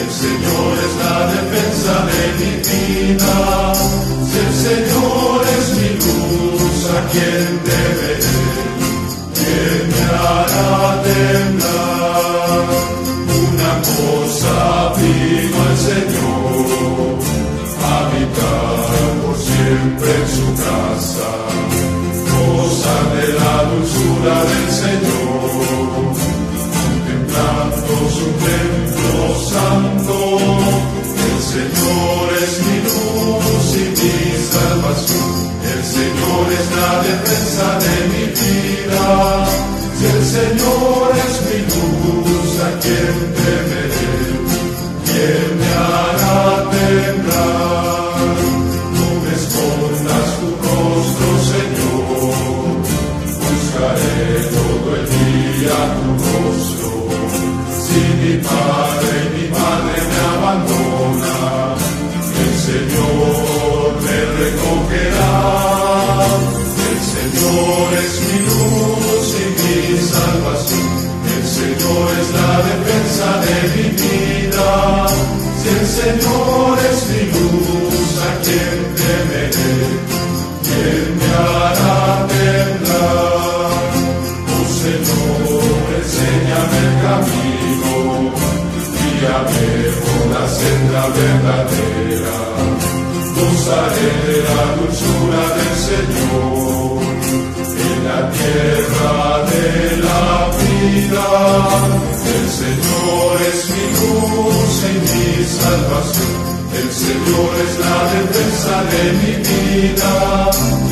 Señor es la defensa de mi vida. Si el Señor es mi luz, ¿a quién temeré? ¿Quién me hará temblar? Una cosa pido al Señor, habitar por siempre en su casa, gozar de la dulzura del Señor, contemplando su templo santo. El Señor es mi luz y mi salvación, el Señor es la defensa de mi vida. Si el Señor es mi luz, ¿a quién temeré? ¿Quién me hará temblar? No me escondas tu rostro, Señor, buscaré todo el día tu rostro. Si mi padre y mi madre me abandonan, el Señor me recogerá. El Señor es mi luz y mi salvación, el Señor es la defensa de mi vida. Si el Señor es mi luz, ¿a quién temeré? ¿Quién me hará temblar? Oh Señor, enséñame el camino, guíame por la senda verdadera. Gozaré de la dulzura del Señor en la tierra de la vida. El Señor es mi luz y mi salvación, el Señor es la defensa de mi vida.